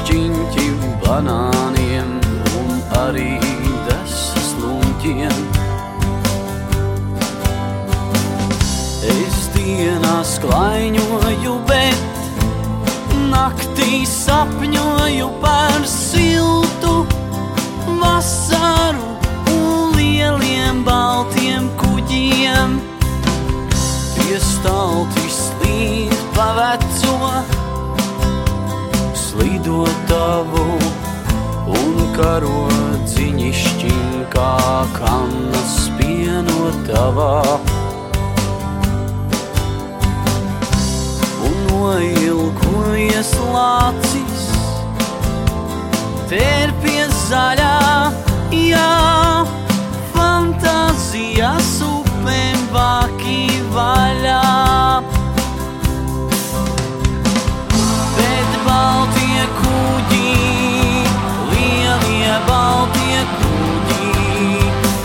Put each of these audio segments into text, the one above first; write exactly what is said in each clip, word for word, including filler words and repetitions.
šķiņķi banāniem un arī desas luņķiem. Es dienās klaiņoju, bet naktī sapņoju par siltu vasaru un lieliem baltiem kuģiem. Tie stalti slīd pa veco slidotavu un karodziņi šķiņkā kannas pienotavā. Un noilgojies lācis tērpies zaļā, jā, fantāzijas upēm vāki vaļā. Bet baltie kuģi, lielie baltie kuģi,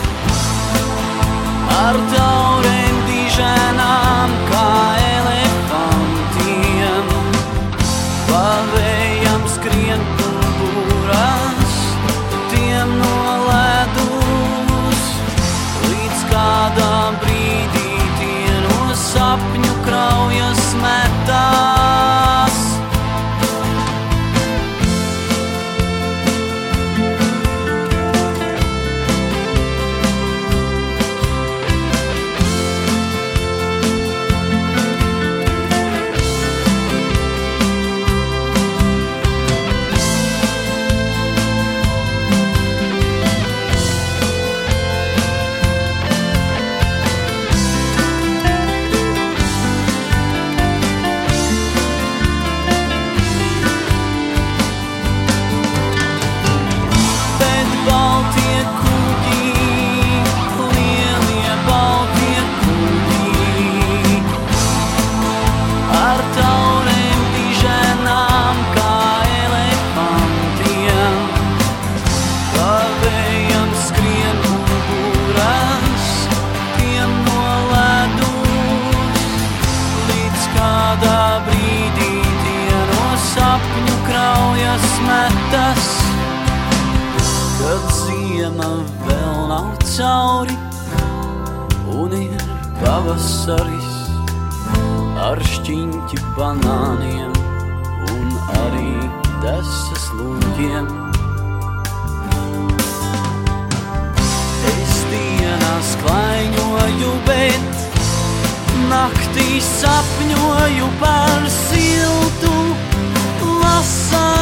ar taurēm diženām kā elefantiem, pa vējam skrien pumpuras, tiem no ledus, līdz kādā brīdī tie no sapņu kraujas metās. Kad ziema vēl nav cauri un ir pavasaris ar šķiņķi banāniem un arī desas luņķiem. Es dienās klaiņoju, bet naktī sapņoju par siltu vasaru